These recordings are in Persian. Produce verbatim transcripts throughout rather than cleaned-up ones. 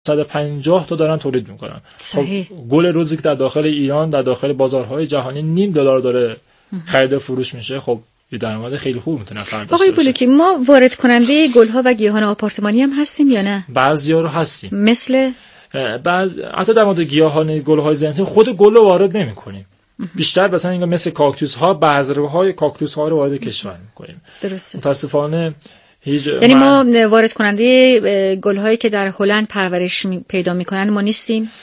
صد و پنجاه تا دارن تولید میکنن. خب گل روزی که در داخل ایران در داخل بازارهای جهانی نیم دلار داره خرید و فروش میشه، خب یه درآمد خیلی خوب میتونه فرد داشته باشه. آقای بلوکی، ما وارد کننده گل‌ها و گیاهان آپارتمانی هم هستیم یا نه؟ بعضیا رو هستیم. مثل بعض حتی در مورد گیاهان گل‌های زینتی خود گل رو وارد نمی‌کنیم. بیشتر مثلا اینجا مثل کاکتوس ها، بذرهای کاکتوس ها رو وارد کشور می‌کنیم. درسته. متاسفانه هیچ یعنی ما وارد کننده گل‌هایی که در هلند پرورش پیدا می‌کنن ما نیستیم.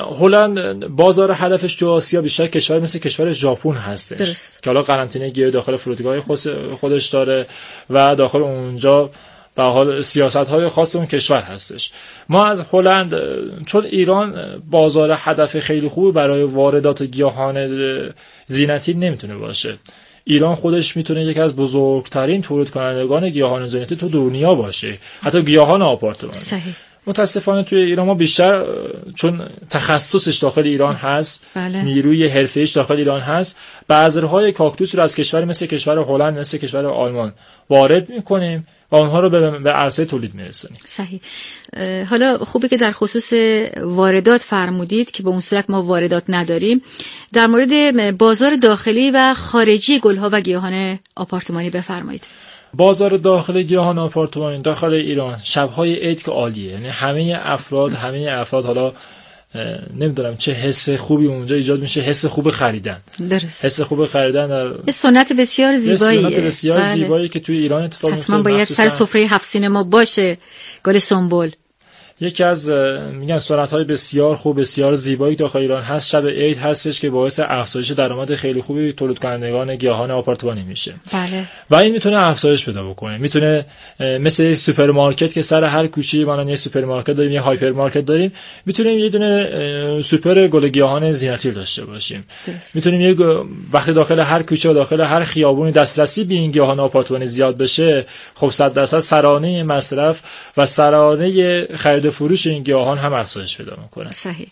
هلند بازار هدفش تو آسیا بیشتر کشور مثل کشور ژاپن هستش. درست. که حالا قرنطینه گیاه داخل فرودگاه خودش داره و داخل اونجا به حال سیاست‌های خاص اون کشور هستش. ما از هلند، چون ایران بازار هدف خیلی خوب برای واردات گیاهان زینتی نمیتونه باشه. ایران خودش میتونه یکی از بزرگترین تولید کنندگان گیاهان زینتی تو دنیا باشه، حتی گیاهان آپارتمانی. صحیح. متاسفانه توی ایران ما بیشتر چون تخصصش داخل ایران هست، بله. نیروی حرفه‌ایش داخل ایران هست، بذرهای کاکتوس رو از کشور مثل کشور هلند، مثل کشور آلمان وارد میکنیم و اونها رو به, به عرصه تولید میرسونیم. صحیح. حالا خوبه که در خصوص واردات فرمودید که به اون صورت ما واردات نداریم. در مورد بازار داخلی و خارجی گلها و گیاهان آپارتمانی بفرمایید. بازار داخلی گیاهان آپارتمانی داخل ایران شب‌های عید که عالیه، یعنی همه افراد همه افراد حالا نمیدونم چه حس خوبی اونجا ایجاد میشه، حس خوب خریدن. درست. حس خوب خریدن در سنت بسیار زیبایی، سنت بسیار بله. زیبایی که توی ایران اتفاق میفته. حتما باید سر سفره هفت سینما باشه گل سنبل. یکی از میگن سنت‌های بسیار خوب بسیار زیبایی داخل ایران هست شب عید هستش که باعث افزایش درآمد خیلی خوبی تولید کنندگان گیاهان آپارتمانی میشه. بله. و این میتونه افزایش پیدا بکنه. میتونه مثل سوپرمارکت که سر هر کوچه‌ای ما یه سوپرمارکت داریم، یه هایپرمارکت داریم، میتونیم یه دونه سوپر گل گیاهان زینتی داشته باشیم. درست. میتونیم یه وقتی داخل هر کوچه و داخل هر خیابونی دسترسی به این گیاهان آپارتمانی زیاد بشه، خب صد درصد سرانه مصرف و سرانه خرید فروش این گیاهان هم افزایش پیدا میکنه. صحیح.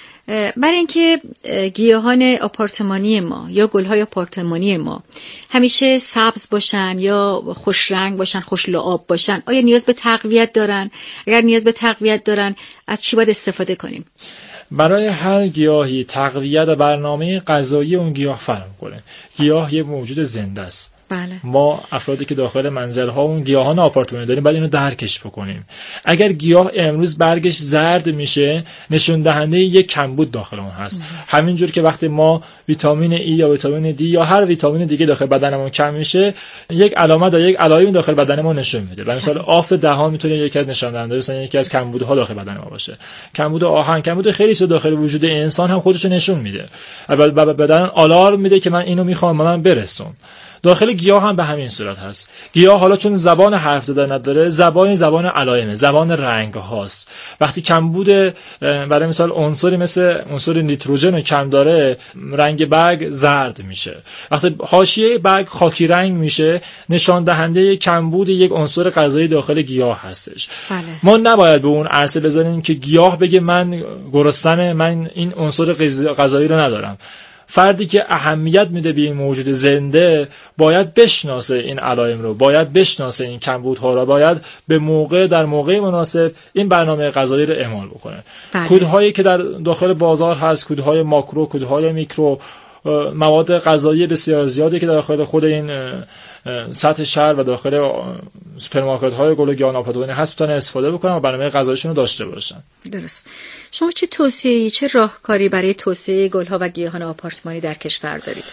برای اینکه گیاهان آپارتمانی ما یا گل‌های آپارتمانی ما همیشه سبز باشن یا خوش رنگ باشن، خوش لعاب باشن، آیا نیاز به تقویت دارن؟ اگر نیاز به تقویت دارن از چی باید استفاده کنیم؟ برای هر گیاهی تقویت و برنامه غذایی اون گیاه فرق کنه. گیاه یه موجود زنده است. بله. ما افرادی که داخل منزل ها اون گیاهان آپارتمانی داریم باید اینو درکش بکنیم. اگر گیاه امروز برگش زرد میشه نشون دهنده یک کمبود داخل اون هست. همینجور که وقتی ما ویتامین ای یا ویتامین دی یا هر ویتامین دیگه داخل بدنمون کم میشه یک علامت یا یک علائم داخل بدن ما نشون میده. مثلا آفت دهان میتونه یکی از نشان دهنده مثلا یکی از کمبودها داخل بدن ما باشه. کمبود آهن، کمبود خیلی چیزا داخل وجود انسان هم خودش نشون میده. بدن آلارم میده که من اینو میخوام من برسون. داخل گیاه هم به همین صورت هست. گیاه حالا چون زبان حرف زدن نداره، زبان زبان علائمه، زبان رنگ هاست. وقتی کمبود برای مثال عنصری مثل عنصر نیتروژن کم داره، رنگ برگ زرد میشه. وقتی حاشیه برگ خاکی رنگ میشه، نشان دهنده کمبود یک عنصر غذایی داخل گیاه هستش. بله. ما نباید به اون عرصه بذاریم که گیاه بگه من گرسنه، من این عنصر غذایی رو ندارم. فردی که اهمیت میده به این موجود زنده باید بشناسه این علائم رو، باید بشناسه این کمبودها رو، باید به موقع در موقع مناسب این برنامه غذایی رو اعمال بکنه. بله. کودهایی که در داخل بازار هست، کودهای ماکرو، کودهای میکرو، مواد غذایی بسیار زیادی که داخل خود این سطح شهر و داخل سوپرمارکت های گل و گیاهان آپارتمانی هست میتونن استفاده بکنن و برنامه غذایشون رو داشته باشن. درست. شما چه توصیه‌ای، چه راهکاری برای توسعه گل‌ها و گیاهان آپارتمانی در کشور دارید؟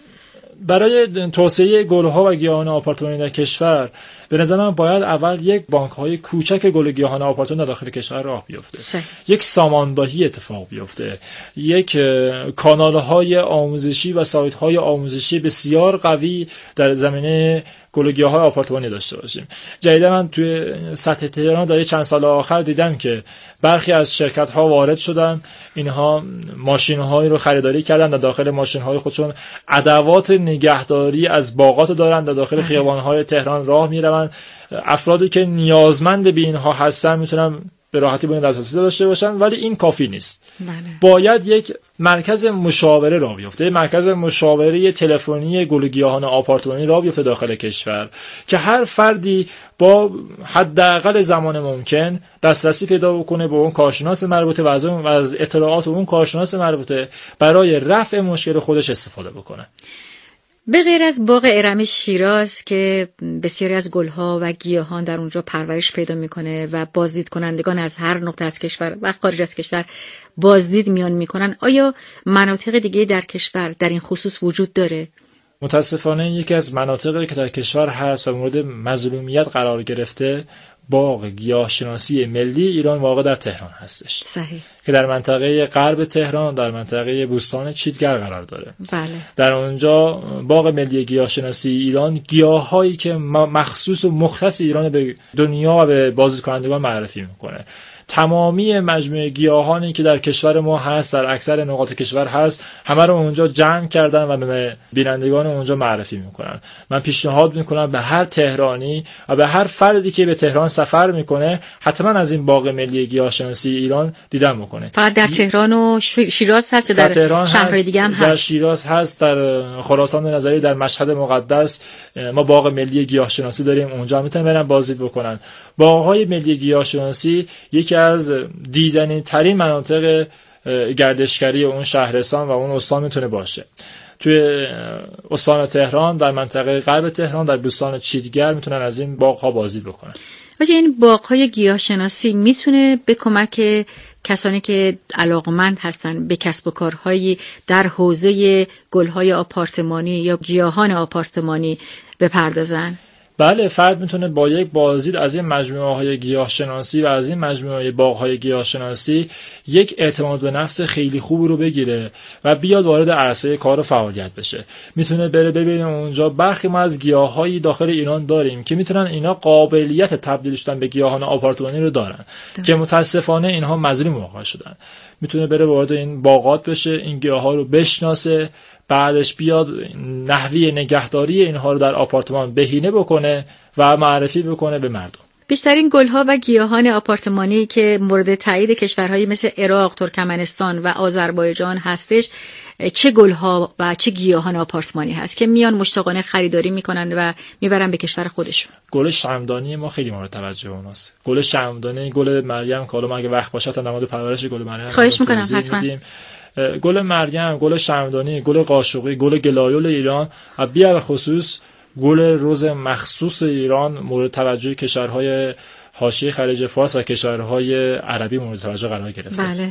برای توسعه گل‌ها و گیاهان آپارتمانی در کشور به نظر من باید اول یک بانک‌های کوچک گل و گیاهان آپارتمانی در داخل کشور راه بیفته. صحیح. یک ساماندهی اتفاق بیفته. یک کانال‌های آموزشی و سایت‌های آموزشی بسیار قوی در زمینه گل و گیاهان آپارتمانی داشته باشیم. جدیدا من توی سطح تهران در چند سال آخر دیدم که برخی از شرکت‌ها وارد شدن، اینها ماشین‌هایی رو خریداری کردن، در داخل ماشین‌های خودشون ادوات نگهداری از باغات دارن، در داخل خیابان‌های تهران راه می‌روند. افرادی که نیازمند به اینها هستن میتونن به راحتی به دسترسی داشته باشن، ولی این کافی نیست. بله. باید یک مرکز مشاوره راه بیفته، مرکز مشاوره تلفنی گل و گیاهان آپارتمانی راه بیفته داخل کشور که هر فردی با حداقل زمان ممکن دسترسی پیدا بکنه به اون کارشناس مربوطه و از اون از اطلاعات اون کارشناس مربوطه برای رفع مشکل خودش استفاده بکنه. به غیر از باغ ارم شیراز که بسیاری از گلها و گیاهان در اونجا پرورش پیدا میکنه و بازدید کنندگان از هر نقطه از کشور و خارج از کشور بازدید میان میکنن، آیا مناطق دیگه در کشور در این خصوص وجود داره؟ متاسفانه یکی از مناطقی که در کشور هست و مورد مظلومیت قرار گرفته باغ گیاهشناسی ملی ایران واقع در تهران هستش. صحیح. که در منطقه غرب تهران در منطقه بوستان چیتگر قرار داره. بله. در اونجا باغ ملی گیاهشناسی ایران گیاهایی که مخصوص و مختص ایران به دنیا و به بازدیدکنندگان معرفی میکنه. تمامی مجموعه گیاهانی که در کشور ما هست، در اکثر نقاط کشور هست، همه رو اونجا جمع کردن و به بینندگان اونجا معرفی میکنن. من پیشنهاد میکنم به هر تهرانی و به هر فردی که به تهران سفر میکنه حتما از این باغ ملی گیاهشناسی ایران دیدن بکنه. فقط در تهران و شیراز هست یا در, در شهرهای دیگه هم هست؟ در شیراز هست، در خراسان نظری، در مشهد مقدس ما باغ ملی گیاهشناسی داریم، اونجا میتونن برن بازدید بکنن. باغ‌های ملی گیاهشناسی یکی از دیدنی ترین مناطق گردشگری اون شهرستان و اون استان میتونه باشه. توی استان تهران، در منطقه غرب تهران، در بوستان چیتگر میتونن از این باغ‌ها بازدید بکنن. آیا این باغ‌های گیاهشناسی میتونه به کمک کسانی که علاقمند هستن به کسب و کارهایی در حوزه گل‌های آپارتمانی یا گیاهان آپارتمانی بپردازن؟ بله، فرد میتونه با یک بازدید از این مجموعه های گیاهشناسی و از این مجموعه باغ های گیاهشناسی یک اعتماد به نفس خیلی خوب رو بگیره و بیاد وارد عرصه کار و فعالیت بشه. میتونه بره ببینه اونجا برخی ما از گیاهایی داخل ایران داریم که میتونن اینا قابلیت تبدیل شدن به گیاهان آپارتمانی رو دارن دست. که متاسفانه اینها مظلوم واقع شدن. میتونه بره وارد این باغات بشه، این گیاها رو بشناسه، بعدش بیاد نحوی نگهداری اینها رو در آپارتمان بهینه بکنه و معرفی بکنه به مردم. بیشترین گلها و گیاهان آپارتمانی که مورد تایید کشورهایی مثل عراق، ترکمنستان و آذربایجان هستش، چه گلها و چه گیاهان آپارتمانی هست که میان مشتاقانه خریداری میکنن و میبرن به کشور خودشون؟ گل شمعدانی ما خیلی مورد توجه اوناست. گل شمعدانی، گل مریم که حالا اگه وقت باشه تا در مورد پرورش گل مریم خواهش میکنم حتما. گل مریم، گل شمعدانی، گل قاشقی، گل گلایول ایران و بی‌ال خصوص گل رز مخصوص ایران مورد توجه کشورهای حاشیه خلیج فارس و کشورهای عربی مورد توجه قرار گرفته. بله.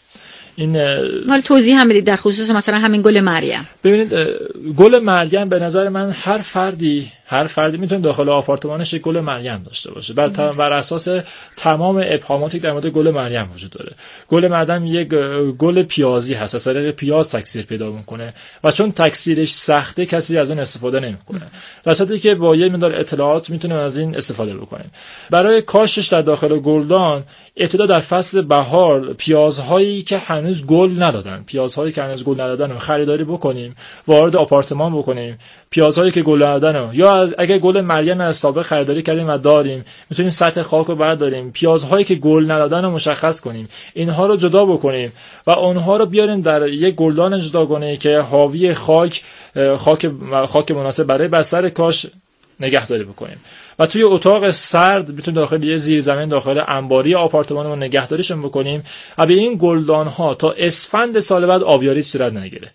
این حالا توضیح هم بدید در خصوص مثلا همین گل مریم. ببینید گل مریم به نظر من هر فردی هر فردی میتونه داخل آپارتمانش گل مریم داشته باشه. بر, بر اساس تمام ابهاماتی که در مورد گل مریم وجود داره. گل مریم یک گل پیازی هست، از طریق پیاز تکثیر پیدا میکنه و چون تکثیرش سخته کسی از اون استفاده نمیکنه. در صورتی که با یه مقدار اطلاعات میتونیم از این استفاده بکنیم. برای کاشتش در داخل گلدان ابتدا در فصل بهار پیازهایی که هنوز گل ندادن، پیازهایی که هنوز گل ندادن رو خریداری بکنیم، وارد آپارتمان بکنیم. پیازهایی که گل ندادن رو یا از اگه گل مریم از سابق خریداری کردیم و داریم، میتونیم سطح خاک رو برداریم، پیازهایی که گل ندادن رو مشخص کنیم، اینها رو جدا بکنیم و اونها رو بیاریم در یک گلدان جداگانه که حاوی خاک خاک خاک مناسب برای بستر کاش نگهداری بکنیم و توی اتاق سرد میتونیم داخل یه زیرزمین داخل انباری آپارتمانمون نگهداریشون بکنیم و به این گلدان ها تا اسفند سال بعد آبیاری صورت نگیره.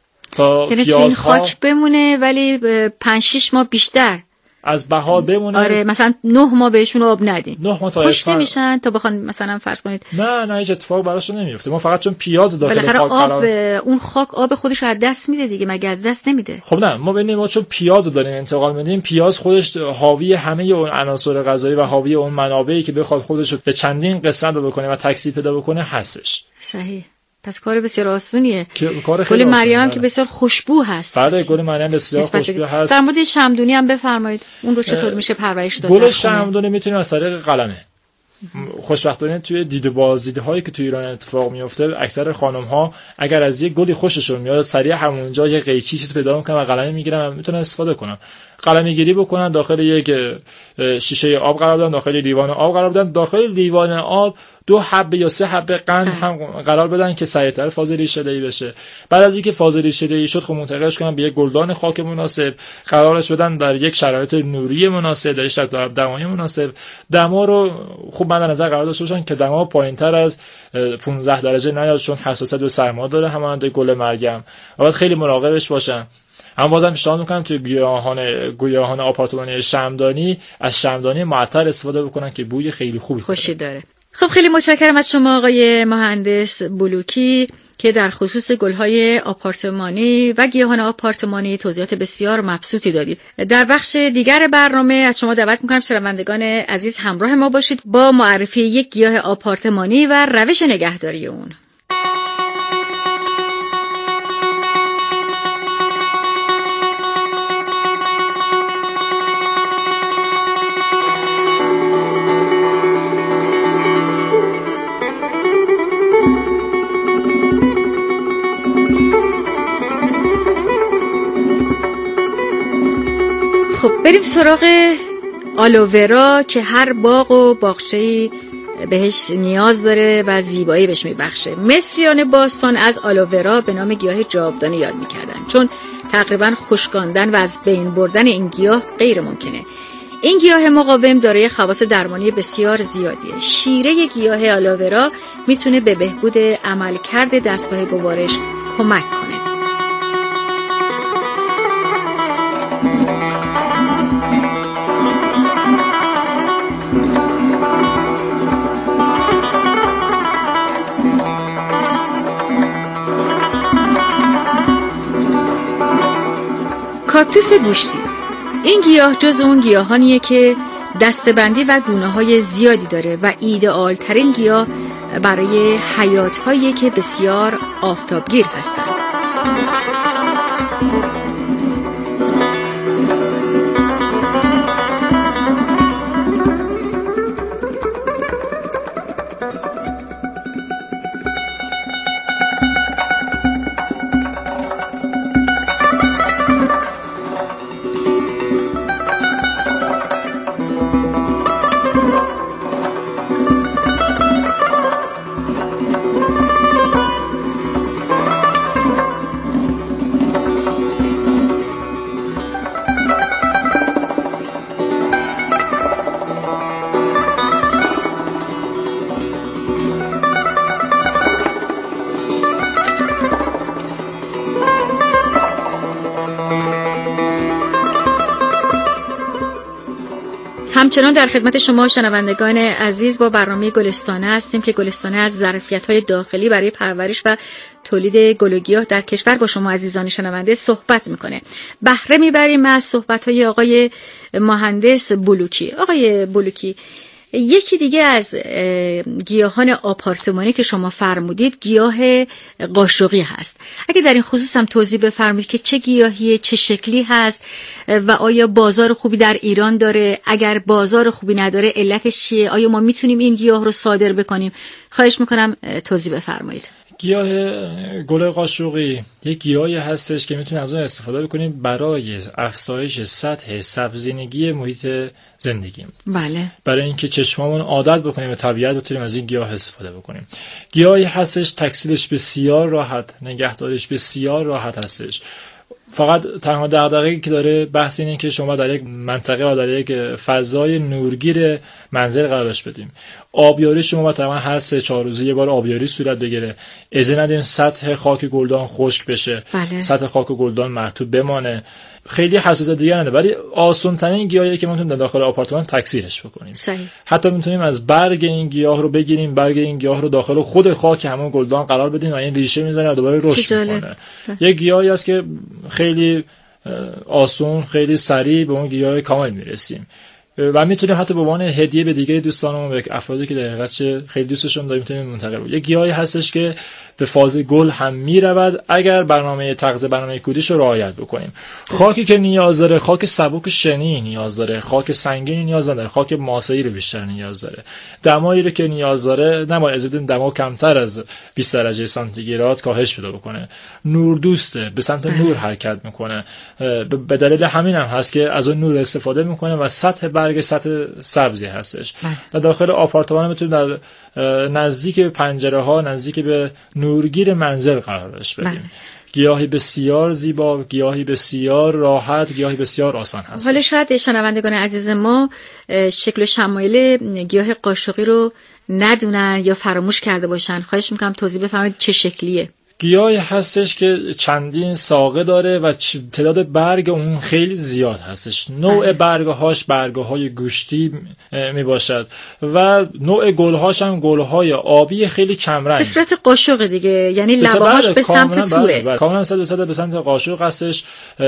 تا یعنی تو این خاک بمونه ولی پنج شش ماه بیشتر از بهار بمونه. آره مثلا نه ماه بهشون آب ندیم، نه ماه تا خوش نمیشن تا بخوان مثلا فرض کنید. نه نه هیچ اتفاق براشون نمیفته. ما فقط چون پیاز داخل خاک آب قرار... اون خاک آب خودش رو از دست میده دیگه، مگه از دست نمیده؟ خب نه، ما ببینیم ما چون پیاز داریم انتقال میدیم، پیاز خودش حاوی همه اون عناصر غذایی و حاوی اون منابعی که بخواد خودش رو به چندین قسمت بکنه و تکثیر پیدا بکنه هستش. صحیح. پس کار بسیار آسونیه. گل مریم هم که بسیار خوشبو هست. بله گل مریم بسیار خوشبو هست. در مورد شمعدونی هم بفرمایید اون رو چطور میشه پرورش داد؟ گل شمعدونی میتونیم از طریق قلمه. خوشبختانه توی دید بازدیدهایی که توی ایران اتفاق میفته اکثر خانم ها اگر از یک گلی خوششون میاد سریع همونجا یه قیچی چیز پیدا میکنن و قلمه میگیرن و میتونن استفاده کنن. قلمه‌گیری بکنن، داخل یک شیشه آب قرار بدن، داخل لیوان آب قرار بدن، داخل لیوان آب دو حبه یا سه حبه قند هم قرار بدن که سریعتر فاز ریشه‌دهی بشه. بعد از اینکه فاز ریشه‌دهی شد، خب منتقلش کنن به یک گلدان خاک مناسب، قرارش بدن در یک شرایط نوری مناسب، در یک دمای مناسب. دما رو خوب در نظر قرار داشته باشن که دما پایین‌تر از پانزده درجه نیاد، چون حساسیت به سرما داره همانند گل مرگم. باید خیلی مراقبش باشن. اما بازم پیشنهاد میکنم توی گیاهان گیاهان آپارتمانی شمعدانی از شمعدانی معطر استفاده بکنن که بوی خیلی خوبی خوشی داره. خب خیلی متشکرم از شما آقای مهندس بلوکی که در خصوص گل‌های آپارتمانی و گیاهان آپارتمانی توضیحات بسیار مبسوطی دادید. در بخش دیگر برنامه از شما دعوت می‌کنم شنوندگان عزیز همراه ما باشید با معرفی یک گیاه آپارتمانی و روش نگهداری اون. خب بریم سراغ آلوورا که هر باغ و باغچه‌ای بهش نیاز داره و زیبایی بهش میبخشه. مصریان باستان از آلوورا به نام گیاه جاودانه یاد میکردن، چون تقریبا خشکاندن و از بین بردن این گیاه غیر ممکنه. این گیاه مقاوم دارای خواص درمانی بسیار زیادیه. شیره گیاه آلوورا میتونه به بهبود عملکرد دستگاه گوارش کمک کنه. کاکتوس گوشتی. این گیاه جز اون گیاهانیه که دسته‌بندی و گونه‌های زیادی داره و ایدئال ترین گیاه برای حیات‌هایی که بسیار آفتابگیر هستند. همچنان در خدمت شما شنوندگان عزیز با برنامه گلستانه هستیم که گلستانه از ظرفیت‌های داخلی برای پرورش و تولید گل و گیاه در کشور با شما عزیزان شنونده صحبت میکنه. بهره میبریم از صحبت‌های آقای مهندس بلوکی. آقای بلوکی، یکی دیگه از گیاهان آپارتمانی که شما فرمودید گیاه قاشقی هست. اگه در این خصوص هم توضیح بفرمایید که چه گیاهیه، چه شکلی هست و آیا بازار خوبی در ایران داره؟ اگر بازار خوبی نداره علتش چیه؟ آیا ما میتونیم این گیاه رو صادر بکنیم؟ خواهش میکنم توضیح بفرمایید. گیاه گل قاشقی یک گیاهی هستش که میتونیم از اون استفاده بکنیم برای افزایش سطح سبزینگی محیط زندگی. بله. برای اینکه چشمامون عادت بکنیم به طبیعت بتونیم از این گیاه استفاده بکنیم. گیاهی هستش تکثیرش بسیار راحت، نگهداریش بسیار راحت هستش. فقط تنها دغدغه‌ای که داره بحث اینه که شما در یک منطقه و در یک فضای نورگیر منزل قرارش بدیم. آبیاری شما باید تقریبا هر سه چهار روزه یه بار آبیاری صورت بگیره. اجازه ندیم سطح خاک گلدان خشک بشه. بله. سطح خاک گلدان مرطوب بمانه. خیلی حساسیت دیگه نداره، ولی آسان ترین گیاهی که ما میتونیم در داخل آپارتمان تکثیرش بکنیم. صحیح. حتی میتونیم از برگ این گیاه رو بگیریم، برگ این گیاه رو داخل خود خاک همون گلدان قرار بدیم و این ریشه میزنه و دوباره رشد میکنه. یک گیاهی است که خیلی آسون، خیلی سریع به اون گیاه کامل میرسیم. و میتونیم حتی به عنوان هدیه به دیگه دوستانمون، به افرادی که در حقیقت چه خیلی دوستشون داریم میتونیم منتقل کنیم. یک گیاهی هستش که به فاز گل هم میرود اگر برنامه تغذیه برنامه کودیش رو رعایت بکنیم. خاکی که نیاز داره، خاک سبک شنی نیاز داره، خاک سنگین نیاز نداره، خاک ماسه‌ای رو بیشتر نیاز داره. دمایی رو که نیاز داره نباید از بدون دما کمتر از بیست درجه سانتیگراد کاهش پیدا بکنه. نور دوسته، به سمت نور حرکت میکنه. به دلیل همین هم هست که از اون نور استفاده میکنه و سطح برگ سطح سبزی هستش. در داخل آپارتمان میتونیم در نزدیک به پنجره ها، نزدیک به نورگیر منزل قرارش بدیم. گیاهی بسیار زیبا، گیاهی بسیار راحت، گیاهی بسیار آسان هست. حالا شاید شنوندگان عزیز ما شکل و شمایل گیاه قاشقی رو ندونن یا فراموش کرده باشن. خواهش میکنم توضیح بفرمایید چه شکلیه. گیاهی هستش که چندین ساقه داره و تعداد برگ اون خیلی زیاد هستش. نوع برگهاش برگهای گوشتی می باشد و نوع گلهاش هم گلهای آبی خیلی کمرنگ. به صورت قاشق دیگه، یعنی لبه‌هاش به سمت توه. کاملا صد درصد به سمت قاشق هستش.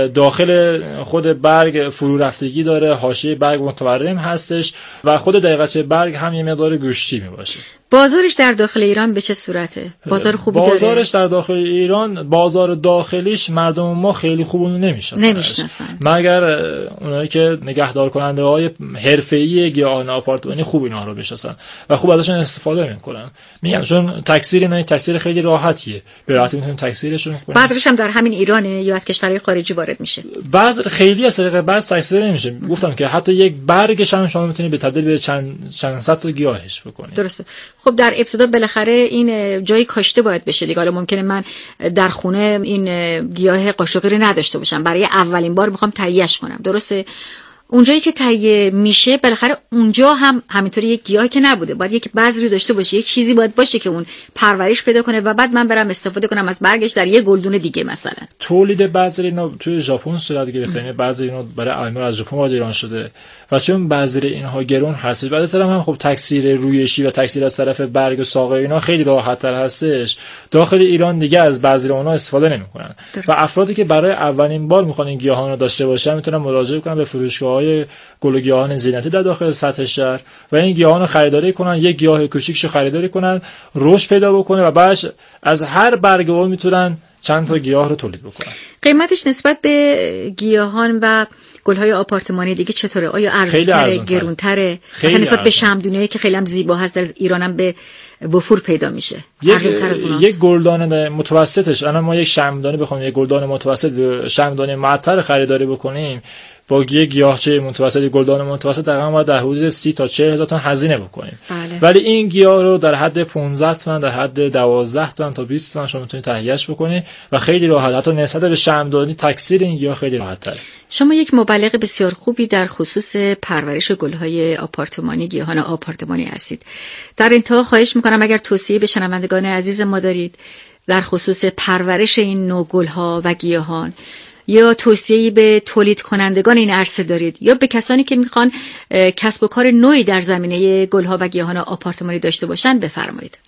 داخل خود برگ فرو رفتگی داره، حاشیه برگ متورم هستش و خود دقیقه برگ هم یه مقدار گوشتی می باشه. بازارش در داخل ایران به چه صورته؟ بازار خوبی داره؟ بازارش در داخل ایران، بازار داخلیش مردم ما خیلی خوب اونو نمیشناسن. نمیشناسن. مگر اونایی که نگهدار کننده های حرفه‌ای گیاهان آپارتمانی خوب اینا رو بشناسن و خوب ازشون استفاده میکنن. میگم چون تکثیر اینا تکثیر خیلی راحتیه. به راحتی میتونیم تکثیرشون کنیم. بعضیش هم در همین ایرانه یا از کشورهای خارجی وارد میشه؟ بعض خیلی از طریق بعض تکثیر نمیشه. گفتم که حتی یک برگش هم شما میتونید به تبدیل به چند چند صد تا گیاهش بکنید. درسته. خب در ابتدا بالاخره این جای کاشته باید بشه دیگه. حالا ممکنه من در خونه این گیاه قاشقی رو نداشته باشم، برای اولین بار میخوام تهیه‌اش کنم. درسته؟ اونجایی که تهیه میشه بالاخره اونجا هم همینطوری یک گیاه که نبوده، باید یک بذری داشته باشه، یک چیزی باید باشه که اون پرورش پیدا کنه و بعد من برم استفاده کنم از برگش در یک گلدون دیگه. مثلا تولید بذر اینا توی ژاپن صورت گرفته، یعنی بذر اینا برای علمه از ژاپن وارد ایران شده و چون بذر اینها گرون هست، بعد از طرف هم خب تکثیر رویشی و تکثیر از طرف برگ و ساقه اینا خیلی راحت تر هستش. داخل ایران دیگه از بذر اونها استفاده نمیکنن و افرادی که برای اولین بار میخوان این گیاهان رو داشته باشن میتونن مراجعه کنن به فروشگاه های گل و گیاهان زینتی در داخل سطح شهر و این گیاهان رو خریداری کنن، یک گیاه کوچیکشو خریداری کنن، رشد پیدا بکنه و بعدش از هر برگ اون میتونن چند تا گیاه رو تولید بکنن. قیمتش نسبت به گیاهان و گل‌های آپارتمانی دیگه چطوره؟ آیا ارزان‌تره، گرون‌تره؟ مثلا نسبت به شمعدونی‌هایی که خیلی هم زیبا هست در ایران هم به وفور پیدا میشه. یک, یک گلدان متوسطش، الان ما یک شمعدانی بخوایم یک گلدان متوسط شمعدانی معطر خریداری بکنیم با یک گیاهچه متوسط گلدان متوسط دقیقاً ما در حدود سی تا چهل هزار تومان هزینه بکنیم. بله. ولی این گیاه رو در حد پانزده تومن، در حد دوازده تومن تا بیست تومن شما میتونید تهیهش بکنید و خیلی راحت، حتی نسبت به شمعدانی تکثیر این گیاه خیلی راحت تره. شما یک مبلغ بسیار خوبی در خصوص پرورش گل‌های آپارتمانی، گیاهان آپارتمانی هستید. در انتها خواهش می‌کنم اگر توصیه به شنوندگان عزیز ما دارید در خصوص پرورش این نوع گل‌ها و گیاهان یا توصیه‌ای به تولید کنندگان این عرصه دارید یا به کسانی که میخوان کسب و کار نوعی در زمینه گل‌ها و گیاهان آپارتمانی داشته باشند بفرمایید.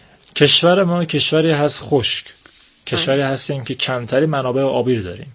کشور ما کشوری هست خشک، کشوری هستیم که کمتری منابع آبی رو داریم.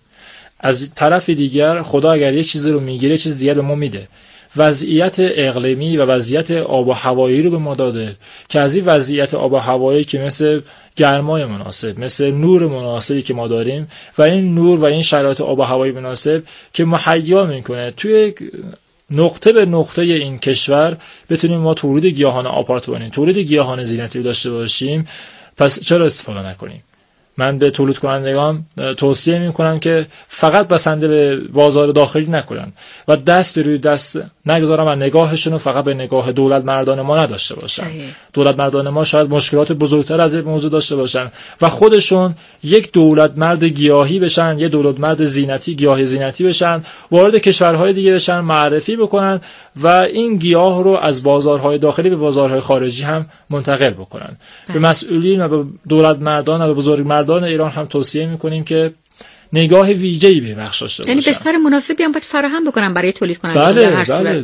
از طرف دیگر خدا اگر یک چیزی رو میگیره چیز دیگر به ما میده. وضعیت اقلیمی و وضعیت آب و هوایی رو به ما داده که از این وضعیت آب و هوایی که مثل گرمای مناسب، مثل نور مناسبی که ما داریم و این نور و این شرایط آب و هوایی مناسب که مهیا میکنه توی نقطه به نقطه این کشور بتونیم ما تولید گیاهان آپارتمانی، تولید گیاهان زینتی رو داشته باشیم. پس چرا استفاده نکنیم؟ من به تولید کنندگان توصیه میکنم که فقط بسنده به بازار داخلی نکنن و دست به روی دست نگذارن و نگاهشون رو فقط به نگاه دولت مردان ما نداشته باشن. دولت مردان ما شاید مشکلات بزرگتر از این موضوع داشته باشن و خودشون یک دولت مرد گیاهی بشن، یک دولت مرد زینتی، گیاه زینتی بشن، وارد کشورهای دیگه بشن، معرفی بکنن و این گیاه رو از بازارهای داخلی به بازارهای خارجی هم منتقل بکنن. به مسئولین و به دولت مردان و به بزرگ مردان ایران هم توصیه میکنیم که نگاه ویژه‌ای به بخش داشته باشن. یعنی بستر مناسبی هم باید فراهم بکنن برای تولید کنندگان. بله، در هر بله. صورت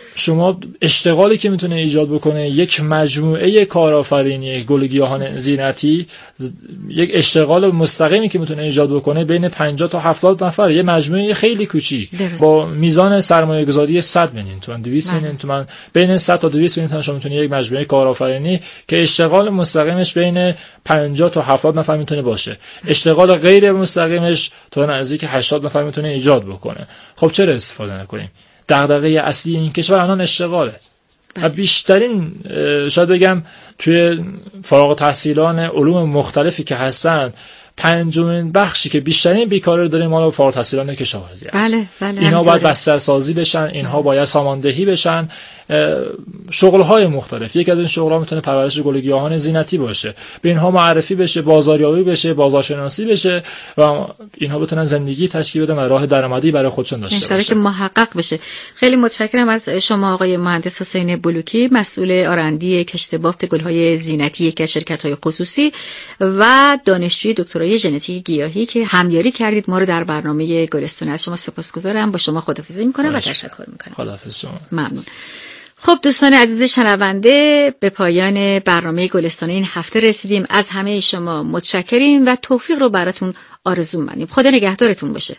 شما اشتغالی که میتونه ایجاد بکنه یک مجموعه کارآفرینی گل گیاهان زینتی، یک اشتغال مستقیمی که میتونه ایجاد بکنه بین پنجاه تا هفتاد نفر، یه مجموعه خیلی کوچیک با میزان سرمایه گذاری صد میلیون تومان دویست میلیون تومان، بین صد تا دویست میلیون تومان شما میتونه یک مجموعه کارآفرینی که اشتغال مستقیمش بین پنجاه تا هفتاد نفر میتونه باشه، اشتغال غیر مستقیمش تا نزدیک هشتاد نفر میتونه ایجاد بکنه. خب چرا استفاده نکنیم؟ دغدغه اصلی این کشور الان اشتغاله. و بیشترین شاید بگم توی فارغ التحصیلان علوم مختلفی که هستن، پنجمین بخشی که بیشترین بیکاری رو داریم مال فارغ التحصیلان کشاورزی است. بله، بله، اینها باید بسترسازی بشن، اینها باید ساماندهی بشن، شغل‌های مختلف. یکی از این شغل‌ها میتونه پرورش گل گیاهان زینتی باشه، به اینها معرفی بشه، بازاریابی بشه، بازارشناسی بشه و اینها بتونن زندگی تشکیل بدن و راه درآمدی برای خودشون داشته باشن. که محقق بشه. خیلی متشکرم از شما آقای مهندس حسین بلوکی، مسئول آرندی کشت بافت گل‌های زینتی یکی از شرکت‌های خصوصی و دانشجوی دکترای ژنتیک گیاهی که همیاری کردید ما رو در برنامه گلستان. از شما سپاسگزارم. با شما خداحافظی می‌کنم و تشکر می‌کنم. خداحافظ شما. ممنون. خب دوستان عزیز شنونده، به پایان برنامه گلستان این هفته رسیدیم. از همه شما متشکریم و توفیق رو براتون آرزو می‌کنیم. خدا نگهدارتون باشه.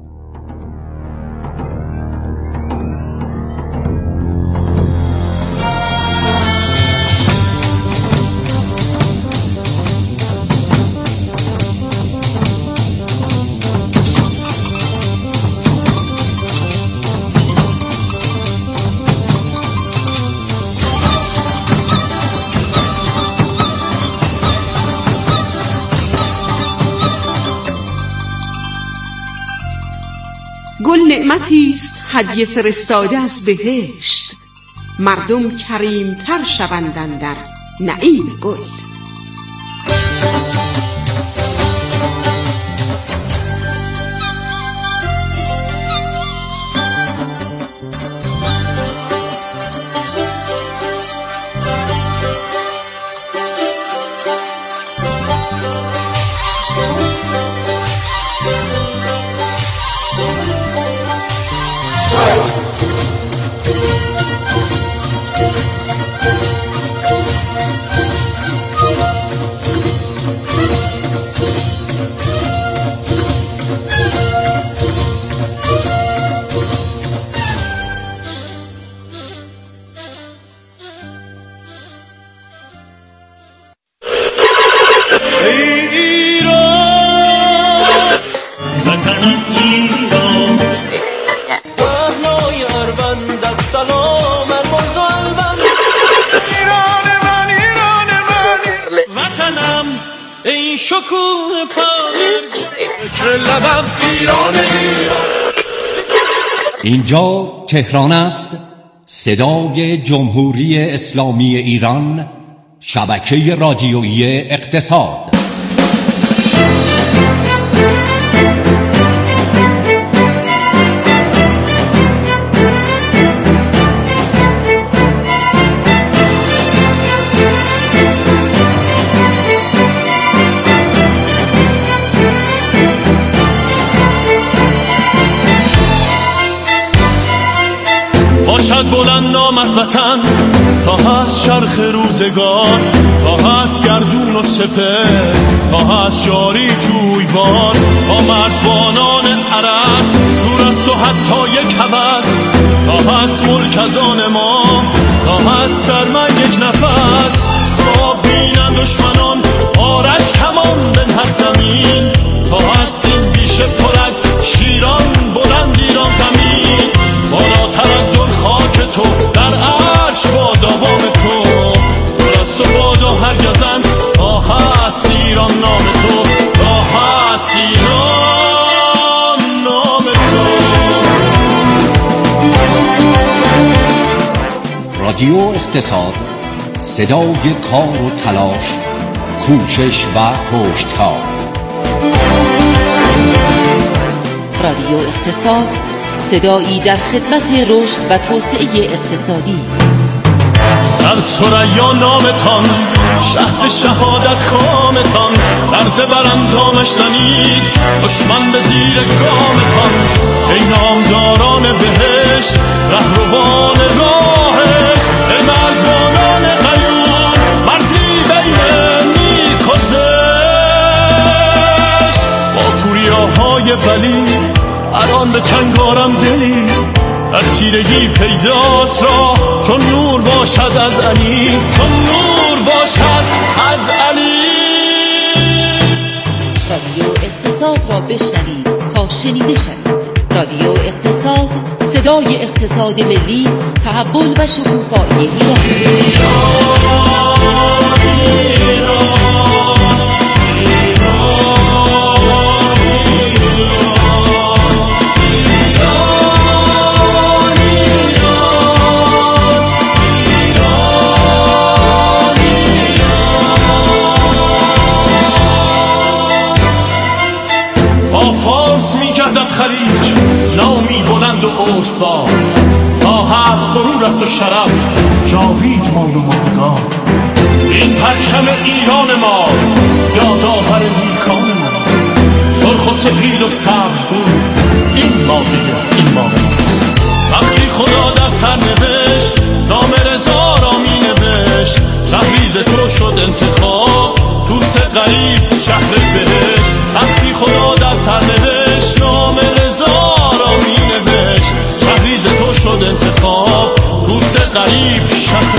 گل نعمتی است هدیه فرستاده از بهشت، مردم کریمتر شوند در نعیم گل. اینجا تهران است، صدای جمهوری اسلامی ایران، شبکه رادیویی اقتصاد. باشد بلند نامت وطن تا هست چرخ روزگار، تا هست گردون و سپه، تا هست جاری جویبار، تا مرزبانان عرس دور است و حتی یک هوس، تا هست ملک از آن ما، تا هست در من یک نفس. تا بینن دشمنان آرش کمان بنهد زمین، تا هست این بیشه پر از شیران بلند ایران زمین. بالاتر از دل خاک تو در عرش با دوام تو، دور از تو بادا هرگزن تا هست ایران نام تو، تا هست ایران نام تو. رادیو اقتصاد، صدای کار و تلاش، کوشش و پشتکار. رادیو اقتصاد، صدایی در خدمت رشد و توسعه اقتصادی. در ثریا نامتان، شهد شهادت کامتان، در ز براندامش زنید، دشمن به زیر گامتان ای نامداران بهشت، رهروان راهش ای مرزبانان قیوم، مرزی بین نیک و زشت. با کوریاهای ولی الان به چنگ آرم دلی، در تیرگی پیداست را چون نور باشد از علی، چون نور باشد از علی. رادیو اقتصاد را بشنوید تا شنیده شوید. رادیو اقتصاد، صدای اقتصاد ملی، تحول و شکوفایی ایران. خلیج نامی بلند و استوار، تا هست غرور است و شرف جاوید مال و ماندگار. این پرچم ایران ماست، یادآور نیکان ماست، سرخ و سپید و سبز بود این ما دیگر این ما ماست. وقتی خدا در سر نوشت نام رضا را می نوشت، شهریز تو شد انتخاب دوست غریب شهر بهشت. وقتی خدا در سر نوشت نام رضا را می نوشت، شهریز تو شد انتخاب دوست غریب شهر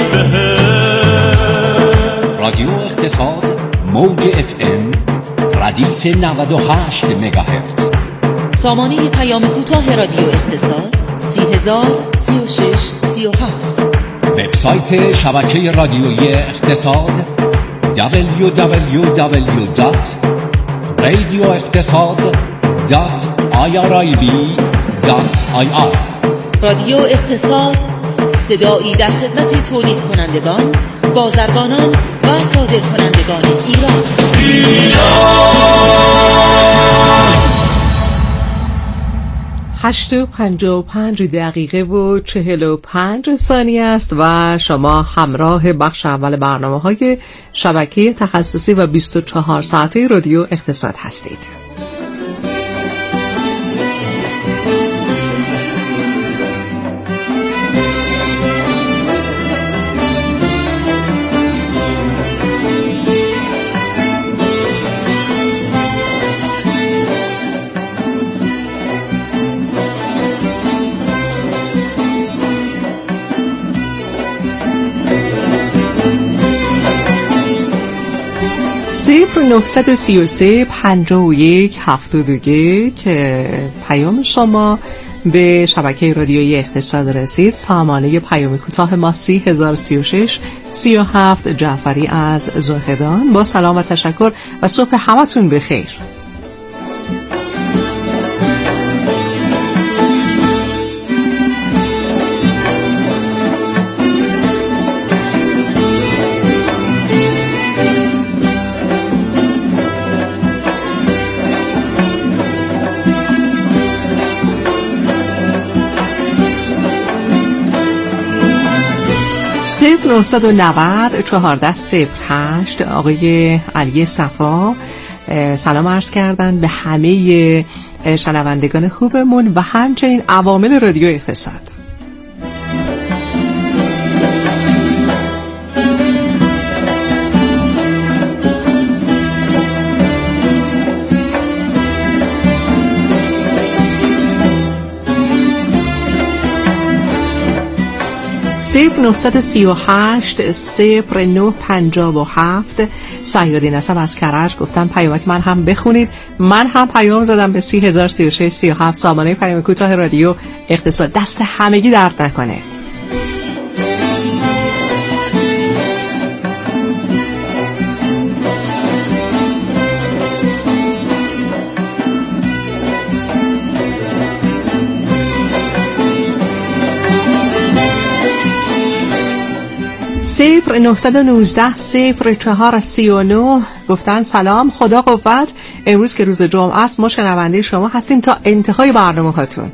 بهشت. رادیو اقتصاد موج اف ام ردیف نود و هشت مگاهرتز. سامانه پیام کوتاه رادیو اقتصاد سی هزار سی و شش سی و هفت. وبسایت شبکه رادیویی اقتصاد دبلیو دبلیو دبلیو دات رادیو اقتصاد دات آی آر آی بی دات آی آر. رادیو اقتصاد، صدایی در خدمت تولید کنندگان، بازرگانان و صادرکنندگان ایران. هشت و پنجاه و پنج دقیقه و چهل و پنج ثانیه است و شما همراه بخش اول برنامه های شبکه تخصصی و بیست و چهار ساعته رادیو اقتصاد هستید. صفر نهصد و سی و سه پنجاه و یک هفتاد و یک که پیام شما به شبکه رادیویی اقتصاد رسید. سامانه پیام کوتاه ما سی هزار سی و شش سی و هفت. جعفری از زاهدان، با سلام و تشکر و صبح همتون بخیر. صفر نهصد و نود چهارده صفر هشت. آقای علی صفا سلام عرض کردن به همه شنوندگان خوبمون و همچنین عوامل رادیو اقتصاد. صفر نهصد و سی و هشت صفر نه پنجاه و هفت. سیاد نسب از کرج گفتن پیامک من هم بخونید. من هم پیام زدم به سی هزار سی و شش سی و هفت. سامانه پیام کوتاه رادیو اقتصاد. دست همگی درد نکنه. صفر نهصد و نوزده صفر چهار سی و نه گفتن سلام، خدا قوت. امروز که روز جمعه است ما شنونده شما هستیم تا انتهای برنامه هاتون.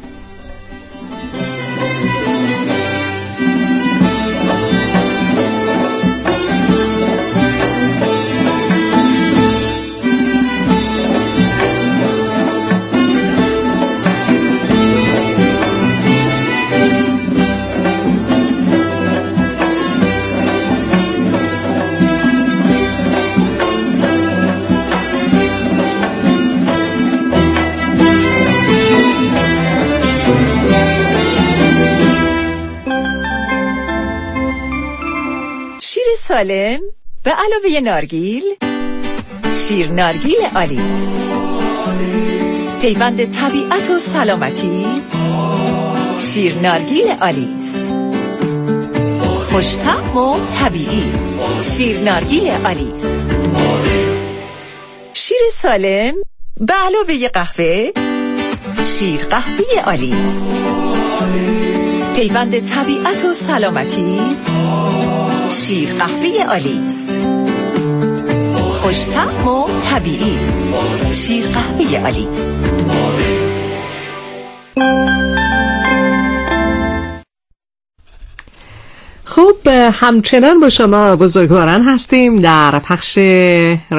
سالم به علاوه نارگیل، شیر نارگیل آلیس. پیوند طبیعت و سلامتی، شیر نارگیل آلیس. خوش‌طعم و طبیعی، شیر نارگیل آلیس. شیر سالم به علاوه قهوه، شیر قهوه آلیس. پیوند طبیعت و سلامتی، شیر قهوه آلیس. خوش‌طعم و طبیعی، شیر قهوه آلیس. خب همچنان با شما بزرگواران هستیم در پخش